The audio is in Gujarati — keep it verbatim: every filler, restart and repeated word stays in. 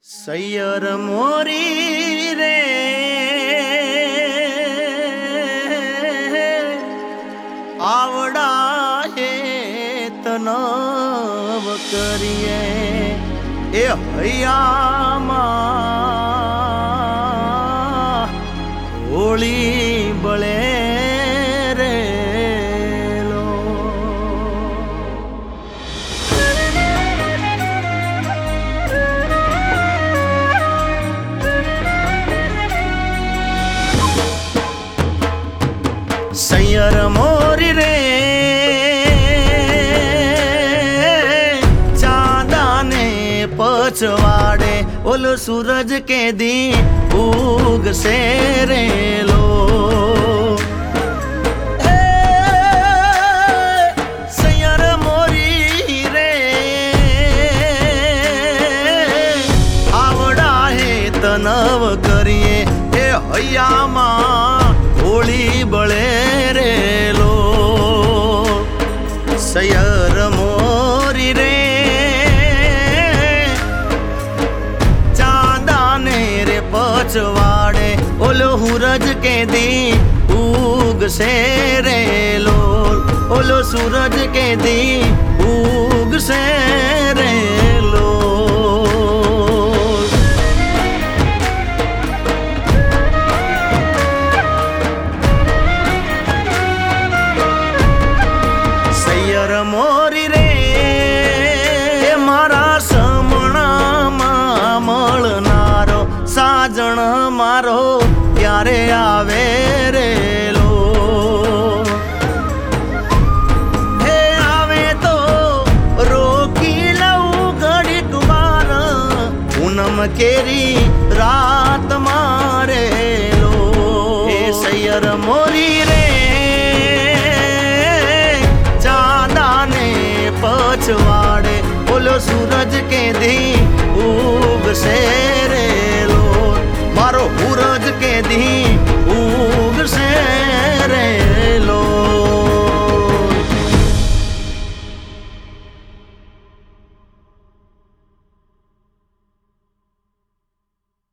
સૈયર મોરી રે આવડા હે તનવ કરીએ એ હૈયામાં હોળી બળે રે લો સૈયર મોરી રે ચાંદાને પછવાડે ઓલો સૂરજ કે દી ઉગશે રે લો સૈયર મોરી રે આવડા હે તનવ કરીએ એ હૈયામાં હોળી બળે રે લો સૈયર મોરી રે ચાંદાને રે પછવાડે ઓલો સૂરજ કે દી ઉગશે રે લો ઓલો સૂરજ કે દી ઉગશે રે લો મોરી રે મારા સમણામાં મળનારો સાજણ મારો ક્યારે આવે રે લો હે આવે તો રોકી લઉં ઘડીક વાર પૂનમ કેરી રાત મારે લો હે સૈયર મોરી રે પછવાડે ઓલો સૂરજ કે દી